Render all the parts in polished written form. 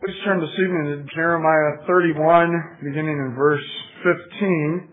Please turn this evening to Jeremiah 31, beginning in verse 15.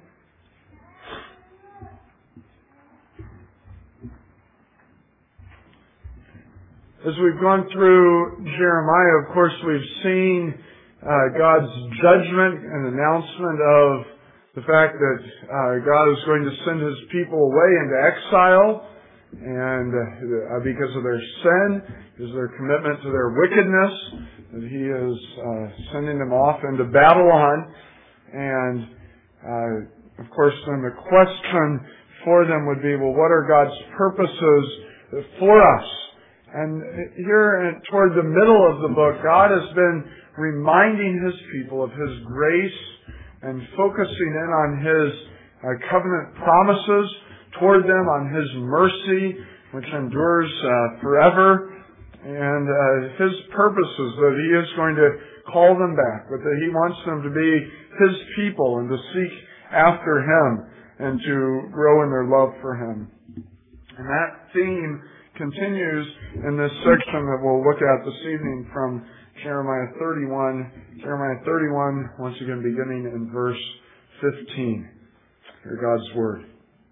As we've gone through Jeremiah, of course, we've seen God's judgment and announcement of the fact that God is going to send His people away into exile, and because of their sin, because of their commitment to their wickedness, that He is sending them off into Babylon. And of course, then the question for them would be, well, what are God's purposes for us? And here toward the middle of the book, God has been reminding His people of His grace and focusing in on His covenant promises toward them, on His mercy, which endures forever, and His purposes, that He is going to call them back, but that He wants them to be His people and to seek after Him and to grow in their love for Him. And that theme continues in this section that we'll look at this evening from Jeremiah 31. Jeremiah 31, once again beginning in verse 15. Hear God's Word.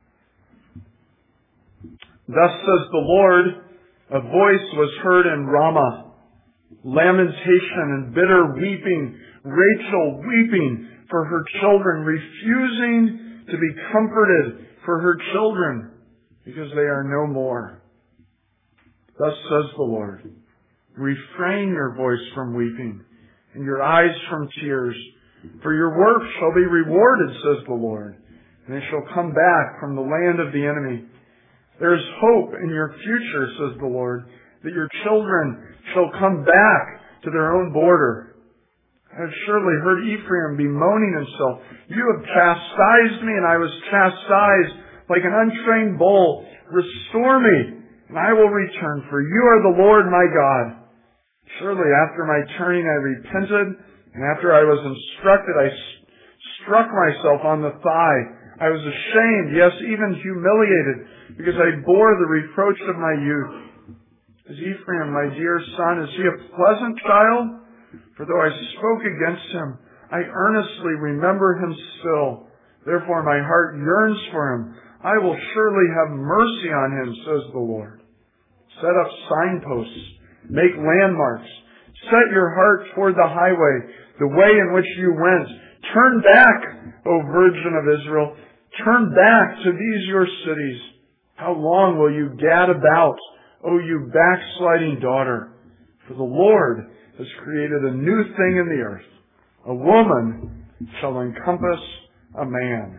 Thus says the Lord, a voice was heard in Ramah, lamentation and bitter weeping, Rachel weeping for her children, refusing to be comforted for her children, because they are no more. Thus says the Lord, refrain your voice from weeping, and your eyes from tears, for your work shall be rewarded, says the Lord, and they shall come back from the land of the enemy. There is hope in your future, says the Lord, that your children shall come back to their own border. I have surely heard Ephraim bemoaning himself. You have chastised me, and I was chastised like an untrained bull. Restore me, and I will return, for you are the Lord my God. Surely after my turning I repented, and after I was instructed I struck myself on the thigh. I was ashamed, yes, even humiliated, because I bore the reproach of my youth. Is Ephraim my dear son? Is he a pleasant child? For though I spoke against him, I earnestly remember him still. Therefore my heart yearns for him. I will surely have mercy on him, says the Lord. Set up signposts. Make landmarks. Set your heart toward the highway, the way in which you went. Turn back, O Virgin of Israel. Turn back to these your cities. How long will you gad about, O you backsliding daughter? For the Lord has created a new thing in the earth. A woman shall encompass a man.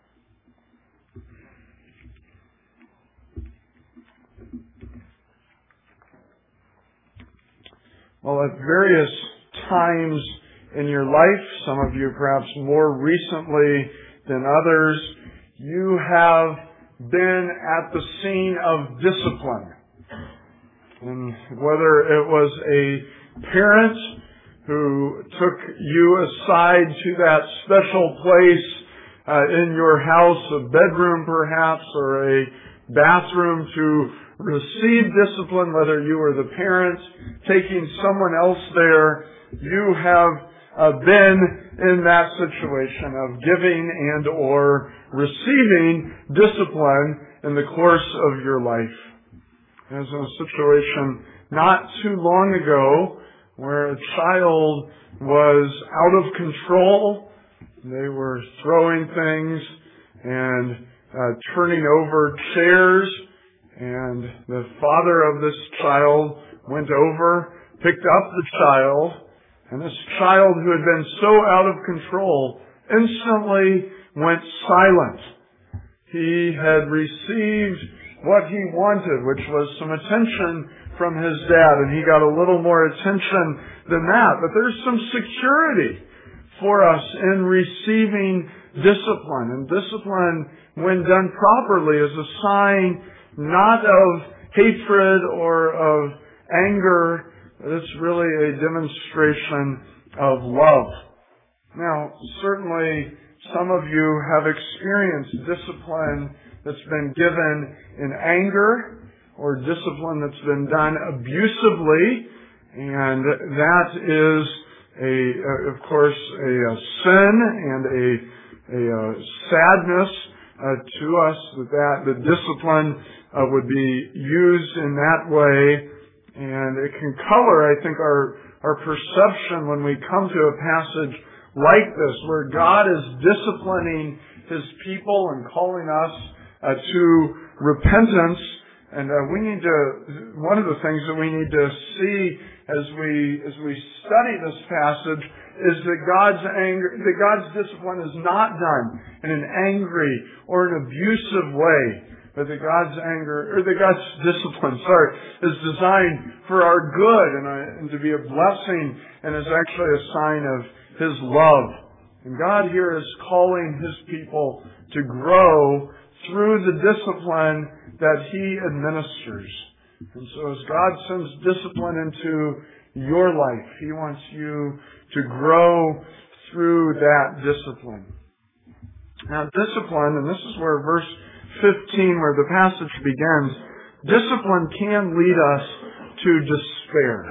Well, at various times in your life, some of you perhaps more recently than others, you have been at the scene of discipline. And whether it was a parent who took you aside to that special place in your house, a bedroom perhaps, or a bathroom to receive discipline, whether you were the parent taking someone else there, you have been in that situation of giving and or receiving discipline in the course of your life. There's a situation not too long ago where a child was out of control. They were throwing things and turning over chairs. And the father of this child went over, picked up the child, and this child who had been so out of control instantly went silent. He had received what he wanted, which was some attention from his dad, and he got a little more attention than that. But there's some security for us in receiving discipline. And discipline, when done properly, is a sign not of hatred or of anger, but it's really a demonstration of love. Now, certainly some of you have experienced discipline that's been given in anger or discipline that's been done abusively, and that is of course, a sin and a sadness to us that the discipline would be used in that way. And it can color, I think, our perception when we come to a passage like this, where God is disciplining His people and calling us to repentance. And one of the things that we need to see as we study this passage is that God's discipline is not done in an angry or an abusive way, but that God's discipline, is designed for our good and to be a blessing, and is actually a sign of His love. And God here is calling His people to grow through the discipline that He administers. And so as God sends discipline into your life, He wants you to grow through that discipline. Now, discipline, and this is where verse 15, where the passage begins, discipline can lead us to despair.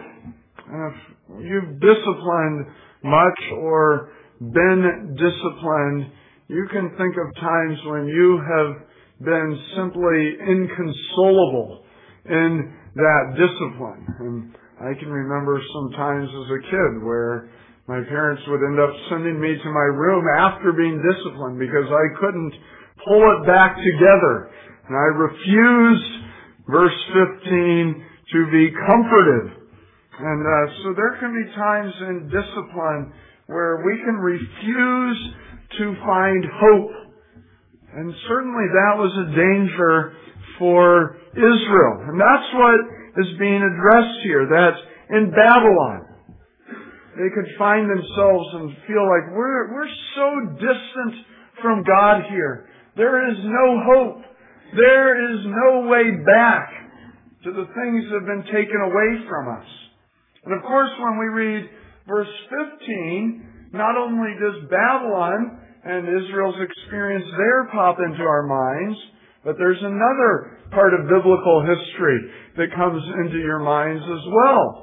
And if you've disciplined much or been disciplined, you can think of times when you have been simply inconsolable in that discipline. And I can remember some times as a kid where my parents would end up sending me to my room after being disciplined because I couldn't pull it back together. And I refused, verse 15, to be comforted. And so there can be times in discipline where we can refuse to find hope. And certainly that was a danger for Israel. And that's what is being addressed here, that in Babylon, they could find themselves and feel like we're so distant from God here. There is no hope. There is no way back to the things that have been taken away from us. And of course, when we read verse 15, not only does Babylon and Israel's experience there pop into our minds, but there's another part of biblical history that comes into your minds as well.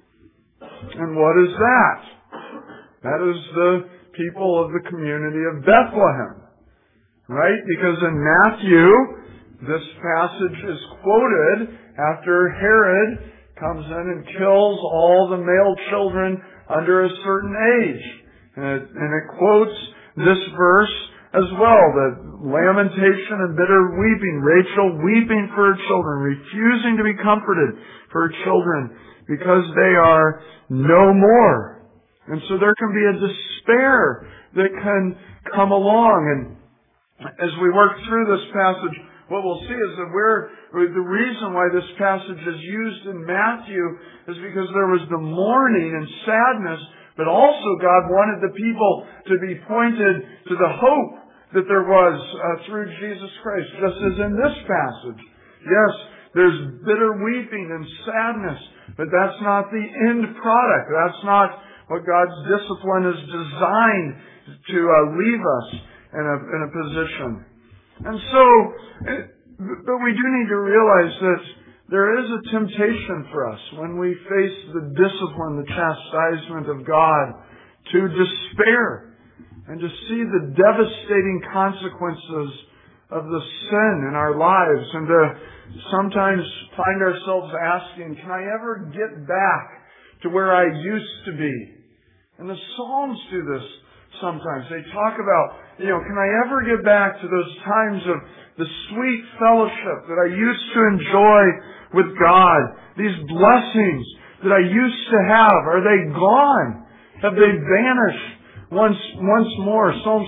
And what is that? That is the people of the community of Bethlehem. Right? Because in Matthew, this passage is quoted after Herod comes in and kills all the male children under a certain age. And it quotes this verse as well, that lamentation and bitter weeping, Rachel weeping for her children, refusing to be comforted for her children because they are no more. And so there can be a despair that can come along. And as we work through this passage, what we'll see is that the reason why this passage is used in Matthew is because there was the mourning and sadness, but also God wanted the people to be pointed to the hope that there was through Jesus Christ, just as in this passage. Yes, there's bitter weeping and sadness, but that's not the end product. That's not what God's discipline is designed to leave us in a position. And so, but we do need to realize that there is a temptation for us when we face the discipline, the chastisement of God, to despair and to see the devastating consequences of the sin in our lives, and to sometimes find ourselves asking, can I ever get back to where I used to be? And the Psalms do this sometimes. They talk about, can I ever get back to those times of the sweet fellowship that I used to enjoy with God? These blessings that I used to have, are they gone? Have they vanished once more? Psalm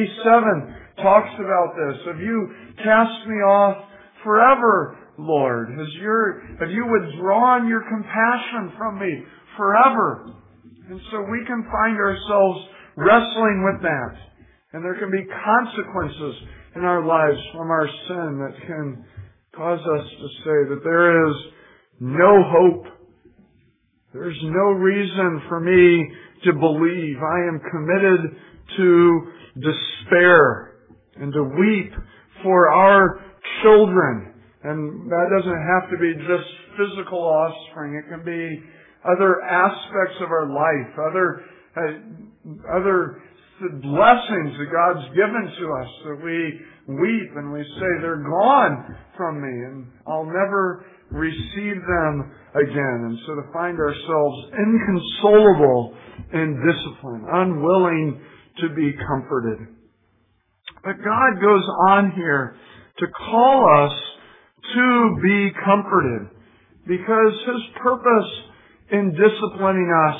77 talks about this. Have you cast me off forever, Lord? Have you withdrawn your compassion from me forever? And so we can find ourselves wrestling with that. And there can be consequences in our lives from our sin that can cause us to say that there is no hope. There's no reason for me to believe. I am committed to despair and to weep for our children. And that doesn't have to be just physical offspring. It can be other aspects of our life, other blessings that God's given to us, that we weep and we say, they're gone from me and I'll never receive them again. And so to find ourselves inconsolable in discipline, unwilling to be comforted. But God goes on here to call us to be comforted, because His purpose in disciplining us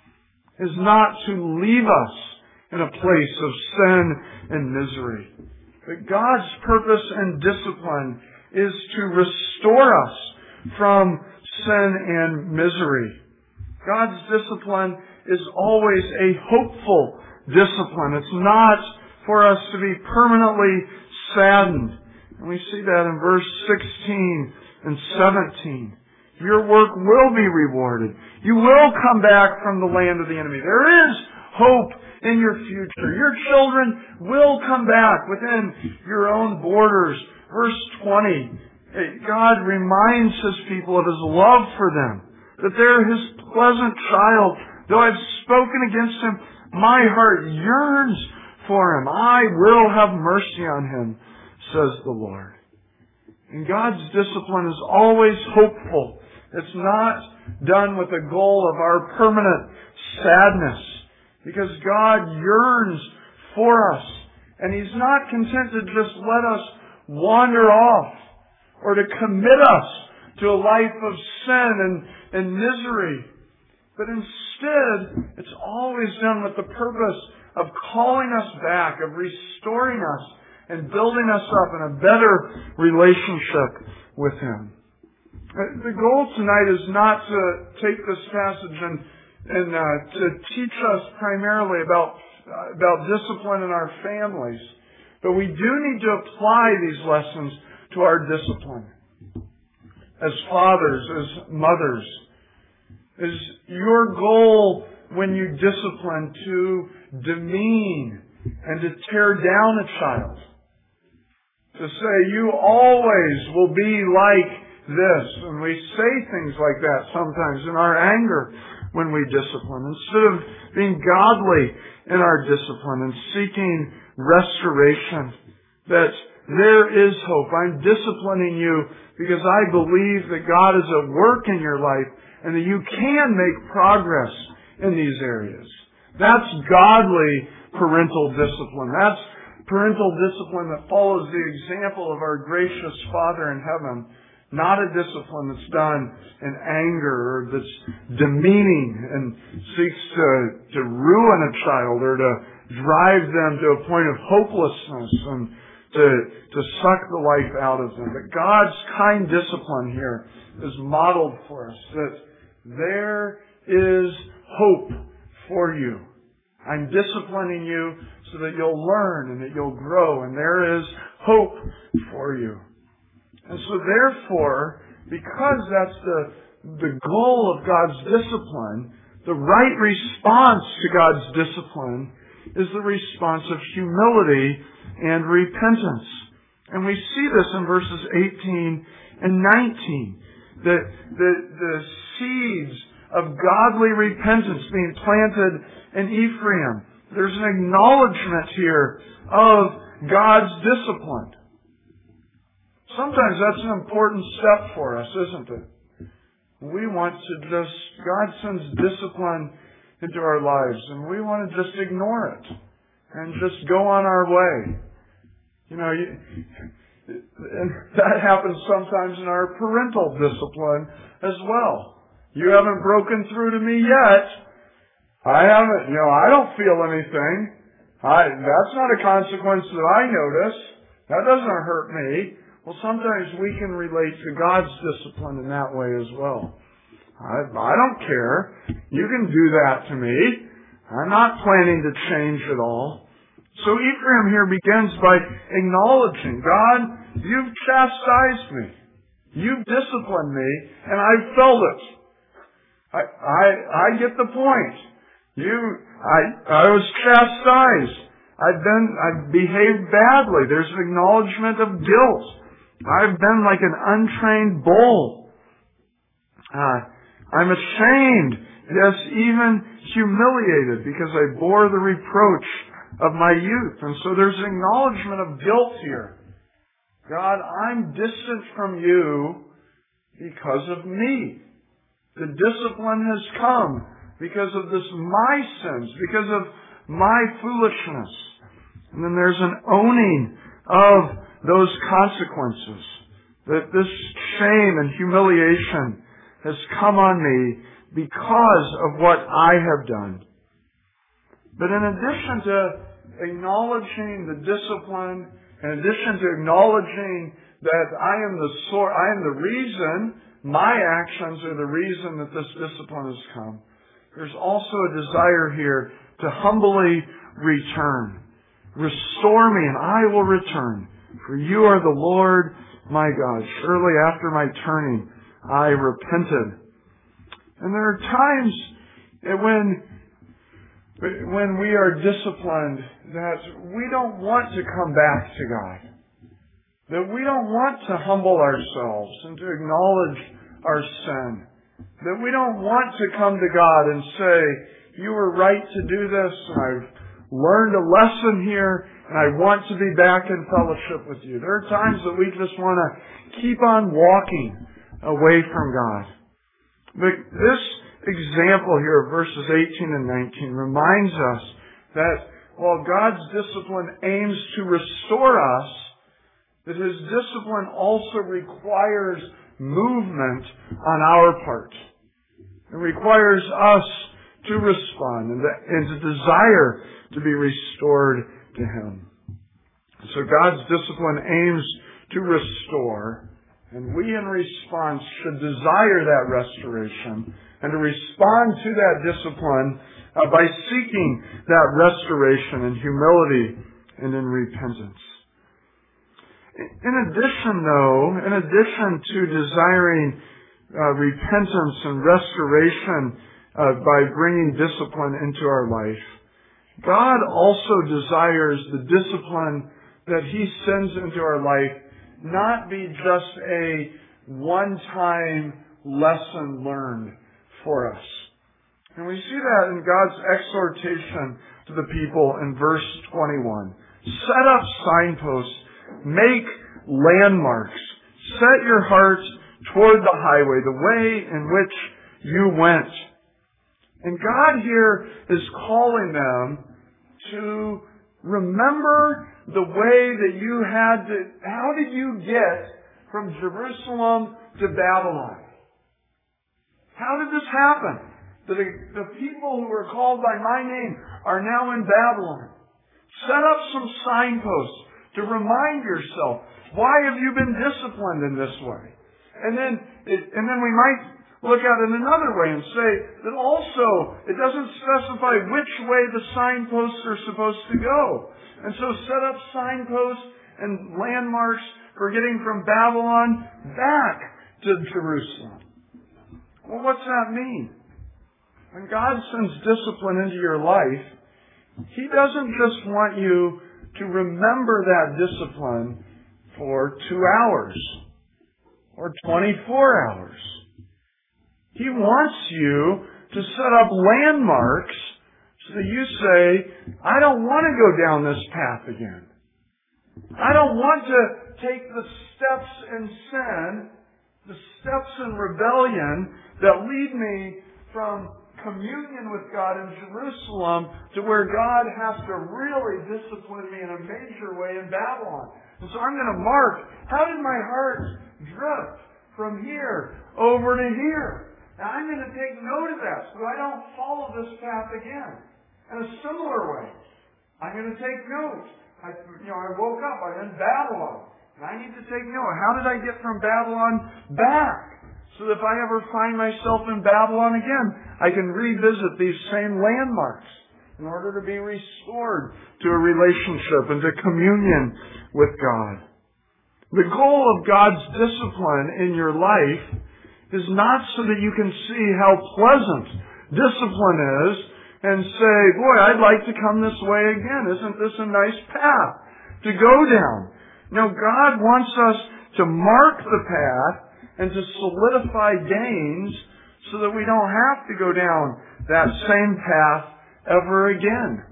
is not to leave us in a place of sin and misery. But God's purpose in discipline is to restore us from sin and misery. God's discipline is always a hopeful discipline. It's not for us to be permanently saddened. And we see that in verse 16 and 17. Your work will be rewarded. You will come back from the land of the enemy. There is hope in your future. Your children will come back within your own borders. Verse 20, God reminds His people of His love for them, that they're His pleasant child. Though I've spoken against him, my heart yearns for him. I will have mercy on him, says the Lord. And God's discipline is always hopeful. It's not done with the goal of our permanent sadness, because God yearns for us. And He's not content to just let us wander off or to commit us to a life of sin and misery. But instead, it's always done with the purpose of calling us back, of restoring us and building us up in a better relationship with Him. The goal tonight is not to take this passage and to teach us primarily about discipline in our families, but we do need to apply these lessons to our discipline as fathers, as mothers. Is your goal when you discipline to demean and to tear down a child? To say, you always will be like this. And we say things like that sometimes in our anger when we discipline. Instead of being godly in our discipline and seeking restoration, that there is hope. I'm disciplining you because I believe that God is at work in your life and that you can make progress in these areas. That's godly parental discipline. That's parental discipline that follows the example of our gracious Father in heaven. Not a discipline that's done in anger or that's demeaning and seeks to ruin a child or to drive them to a point of hopelessness and to suck the life out of them. But God's kind discipline here is modeled for us, that there is hope for you. I'm disciplining you so that you'll learn and that you'll grow, and there is hope for you. And so therefore, because that's the goal of God's discipline, the right response to God's discipline is the response of humility and repentance. And we see this in verses 18 and 19, that the seeds of godly repentance being planted in Ephraim. There's an acknowledgement here of God's discipline. Sometimes that's an important step for us, isn't it? We want to God sends discipline into our lives, and we want to just ignore it and just go on our way. And that happens sometimes in our parental discipline as well. You haven't broken through to me yet. I haven't, I don't feel anything. That's not a consequence that I notice. That doesn't hurt me. Well, sometimes we can relate to God's discipline in that way as well. I don't care. You can do that to me. I'm not planning to change at all. So Ephraim here begins by acknowledging, God, you've chastised me. You've disciplined me, and I've felt it. I get the point. I was chastised. I've behaved badly. There's an acknowledgement of guilt. I've been like an untrained bull. I'm ashamed, yes, even humiliated, because I bore the reproach of my youth. And so there's an acknowledgement of guilt here. God, I'm distant from you because of me. The discipline has come because of my sins, because of my foolishness. And then there's an owning of those consequences, that this shame and humiliation has come on me because of what I have done. But in addition to acknowledging the discipline, in addition to acknowledging that I am the reason, my actions are the reason that this discipline has come, there's also a desire here to humbly return. Restore me and I will return, for you are the Lord my God. Surely after my turning, I repented. And there are times when we are disciplined that we don't want to come back to God. That we don't want to humble ourselves and to acknowledge our sin. That we don't want to come to God and say, you were right to do this, and I've learned a lesson here, and I want to be back in fellowship with you. There are times that we just want to keep on walking away from God. But this example here of verses 18 and 19 reminds us that while God's discipline aims to restore us, that His discipline also requires movement on our part. It requires us to respond and to desire to be restored to Him. So God's discipline aims to restore, and we in response should desire that restoration and to respond to that discipline by seeking that restoration in humility and in repentance. In addition to desiring repentance and restoration by bringing discipline into our life, God also desires the discipline that He sends into our life not be just a one-time lesson learned for us. And we see that in God's exhortation to the people in verse 21. Set up signposts, make landmarks, set your hearts toward the highway, the way in which you went. And God here is calling them to remember the way that you had to, how did you get from Jerusalem to Babylon? How did this happen? The people who were called by my name are now in Babylon. Set up some signposts to remind yourself, why have you been disciplined in this way? And then we might look at it another way and say that also it doesn't specify which way the signposts are supposed to go. And so set up signposts and landmarks for getting from Babylon back to Jerusalem. Well, what's that mean? When God sends discipline into your life, He doesn't just want you to remember that discipline for 2 hours or 24 hours. He wants you to set up landmarks so that you say, I don't want to go down this path again. I don't want to take the steps in sin, the steps in rebellion that lead me from communion with God in Jerusalem to where God has to really discipline me in a major way in Babylon. And so I'm going to mark, how did my heart drift from here over to here? Now I'm going to take note of that so I don't follow this path again. In a similar way, I'm going to take note. I woke up, I'm in Babylon. And I need to take note. How did I get from Babylon back? So that if I ever find myself in Babylon again, I can revisit these same landmarks in order to be restored to a relationship and to communion with God. The goal of God's discipline in your life is not so that you can see how pleasant discipline is and say, boy, I'd like to come this way again. Isn't this a nice path to go down? No, God wants us to mark the path and to solidify gains so that we don't have to go down that same path ever again.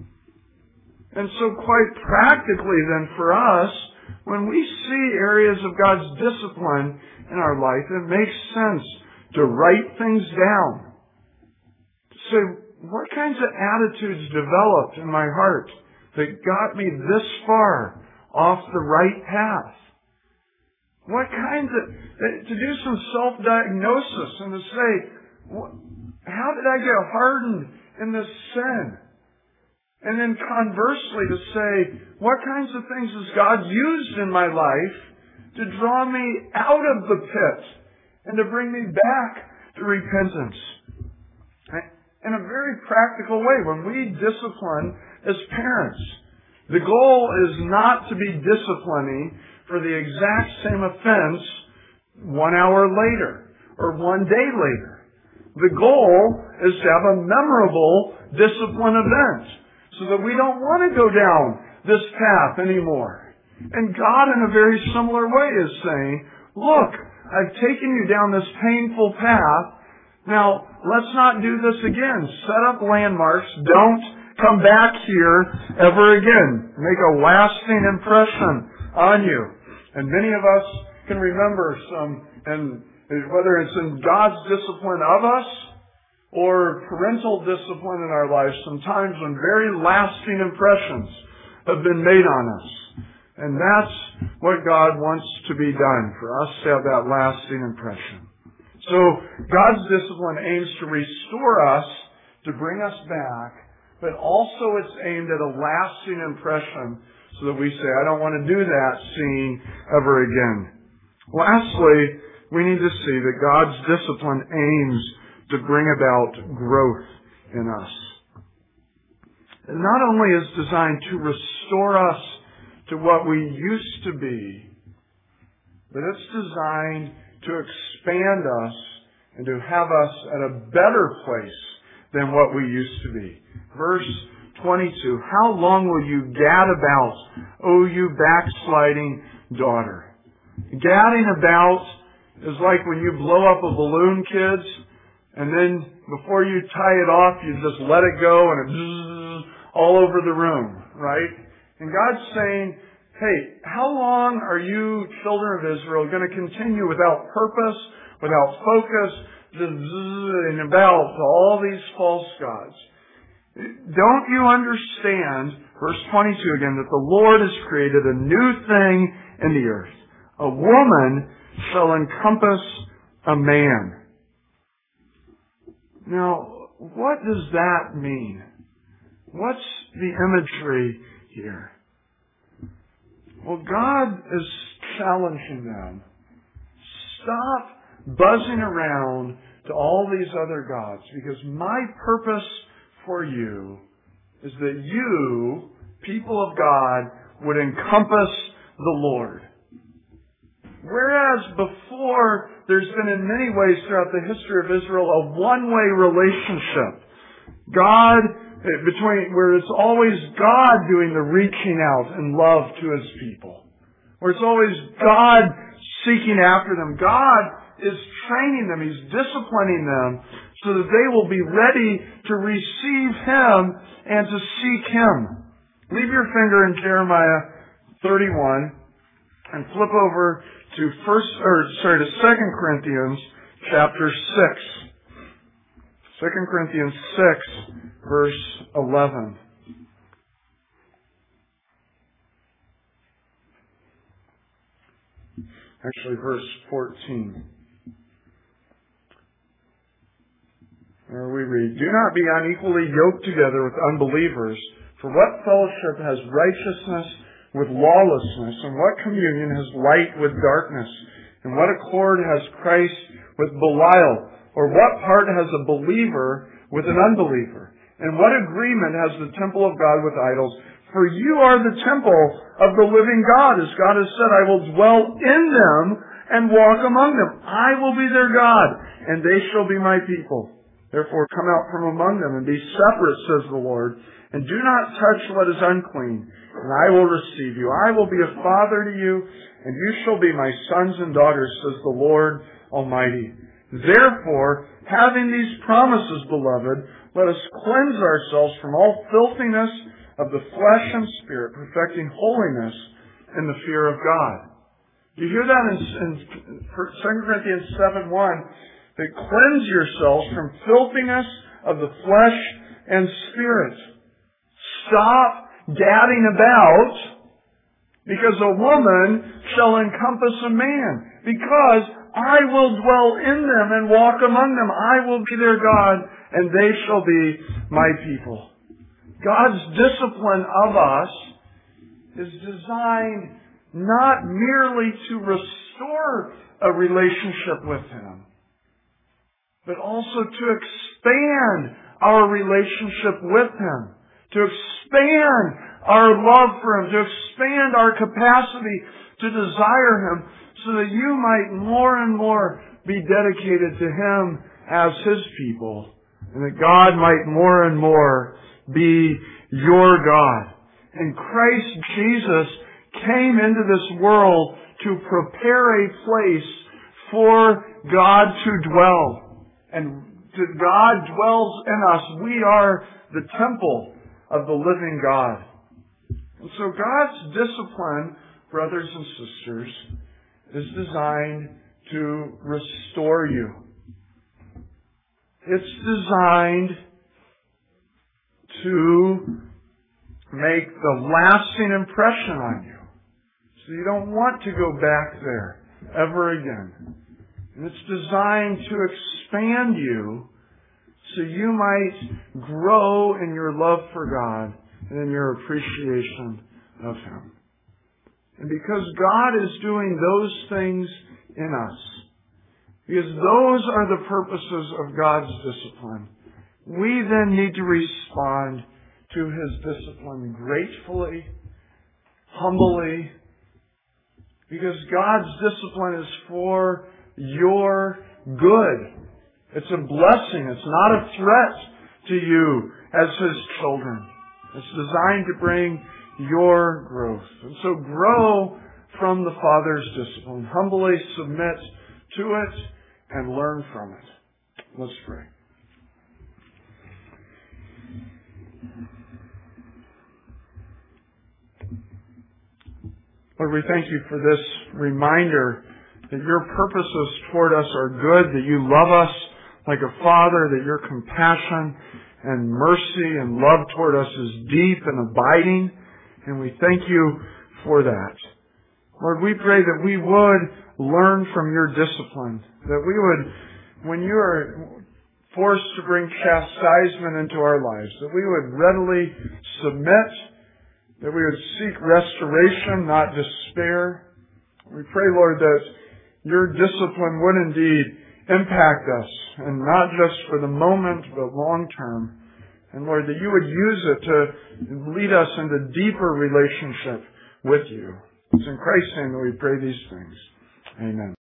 And so quite practically then for us, when we see areas of God's discipline in our life, it makes sense to write things down. To say, what kinds of attitudes developed in my heart that got me this far off the right path? What kinds of, to do some self-diagnosis and to say, how did I get hardened in this sin? And then conversely to say, what kinds of things has God used in my life to draw me out of the pit and to bring me back to repentance? In a very practical way, when we discipline as parents, the goal is not to be disciplining for the exact same offense 1 hour later or 1 day later. The goal is to have a memorable discipline event so that we don't want to go down this path anymore. And God, in a very similar way, is saying, look, I've taken you down this painful path. Now, let's not do this again. Set up landmarks. Don't come back here ever again. Make a lasting impression on you. And many of us can remember and whether it's in God's discipline of us or parental discipline in our lives, sometimes when very lasting impressions have been made on us. And that's what God wants to be done, for us to have that lasting impression. So God's discipline aims to restore us, to bring us back, but also it's aimed at a lasting impression so that we say, I don't want to do that scene ever again. Lastly, we need to see that God's discipline aims to bring about growth in us. It not only is designed to restore us to what we used to be, but it's designed to expand us and to have us at a better place than what we used to be. Verse 22, how long will you gad about, O you backsliding daughter? Gadding about is like when you blow up a balloon, kids, and then before you tie it off, you just let it go and it bzzz all over the room, right? And God's saying, hey, how long are you, children of Israel, going to continue without purpose, without focus, just and about all these false gods? Don't you understand, verse 22 again, that the Lord has created a new thing in the earth? A woman shall encompass a man. Now, what does that mean? What's the imagery here? Well, God is challenging them. Stop buzzing around to all these other gods, because my purpose for you is that you, people of God, would encompass the Lord. Whereas before, there's been in many ways throughout the history of Israel a one-way relationship. Where it's always God doing the reaching out in love to His people. Where it's always God seeking after them. God is training them. He's disciplining them so that they will be ready to receive Him and to seek Him. Leave your finger in Jeremiah 31 and flip over to 2 Corinthians chapter 6. 2 Corinthians 6, verse 11. Actually, verse 14. Where we read, do not be unequally yoked together with unbelievers, for what fellowship has righteousness with lawlessness, and what communion has light with darkness, and what accord has Christ with Belial, or what part has a believer with an unbeliever, and what agreement has the temple of God with idols? For you are the temple of the living God, as God has said, I will dwell in them and walk among them. I will be their God, and they shall be my people. Therefore come out from among them and be separate, says the Lord, and do not touch what is unclean, and I will receive you. I will be a father to you, and you shall be my sons and daughters, says the Lord Almighty. Therefore, having these promises, beloved, let us cleanse ourselves from all filthiness of the flesh and spirit, perfecting holiness in the fear of God. You hear that in 2 Corinthians 7:1, that cleanse yourselves from filthiness of the flesh and spirit. Stop gadding about, because a woman shall encompass a man, because I will dwell in them and walk among them. I will be their God, and they shall be my people. God's discipline of us is designed not merely to restore a relationship with Him, but also to expand our relationship with Him, to expand our love for Him, to expand our capacity to desire Him, so that you might more and more be dedicated to Him as His people, and that God might more and more be your God. And Christ Jesus came into this world to prepare a place for God to dwell. And God dwells in us. We are the temple of the living God. And so God's discipline, brothers and sisters, is designed to restore you. It's designed to make the lasting impression on you. So you don't want to go back there ever again. And it's designed to expand you so you might grow in your love for God and in your appreciation of Him. And because God is doing those things in us, because those are the purposes of God's discipline, we then need to respond to His discipline gratefully, humbly, because God's discipline is for your good. It's a blessing. It's not a threat to you as His children. It's designed to bring your growth. And so grow from the Father's discipline. Humbly submit to it and learn from it. Let's pray. Lord, we thank You for this reminder that Your purposes toward us are good, that You love us like a Father, that Your compassion and mercy and love toward us is deep and abiding, and we thank You for that. Lord, we pray that we would learn from Your discipline, that we would, when You are forced to bring chastisement into our lives, that we would readily submit, that we would seek restoration, not despair. We pray, Lord, that Your discipline would indeed impact us, and not just for the moment, but long term. And Lord, that You would use it to lead us into deeper relationship with You. It's in Christ's name that we pray these things. Amen.